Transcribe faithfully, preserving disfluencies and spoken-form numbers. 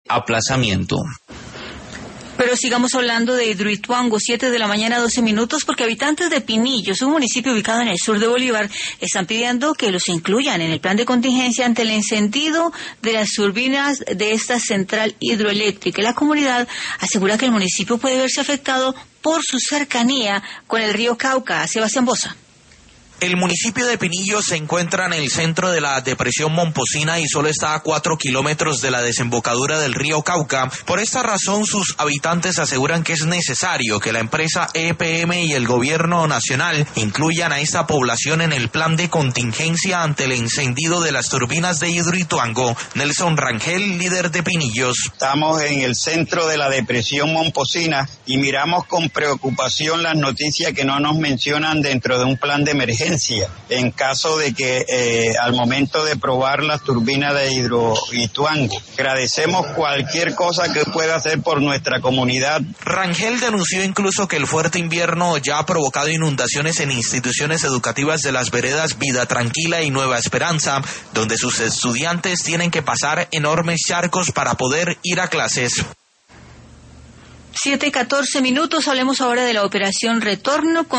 aplazamiento. Pero sigamos hablando de Hidroituango, siete de la mañana, doce minutos, porque habitantes de Pinillos, un municipio ubicado en el sur de Bolívar, están pidiendo que los incluyan en el plan de contingencia ante el encendido de las turbinas de esta central hidroeléctrica. La comunidad asegura que el municipio puede verse afectado por su cercanía con el río Cauca. Sebastián Boza. El municipio de Pinillos se encuentra en el centro de la depresión Momposina y solo está a cuatro kilómetros de la desembocadura del río Cauca. Por esta razón, sus habitantes aseguran que es necesario que la empresa E P M y el gobierno nacional incluyan a esta población en el plan de contingencia ante el encendido de las turbinas de Hidroituango. Nelson Rangel, líder de Pinillos. Estamos en el centro de la depresión Momposina y miramos con preocupación las noticias que no nos mencionan dentro de un plan de emergencia. En caso de que eh, al momento de probar las turbinas de Hidroituango, agradecemos cualquier cosa que pueda hacer por nuestra comunidad. Rangel denunció incluso que el fuerte invierno ya ha provocado inundaciones en instituciones educativas de las veredas Vida Tranquila y Nueva Esperanza, donde sus estudiantes tienen que pasar enormes charcos para poder ir a clases. siete y catorce minutos, hablemos ahora de la operación Retorno con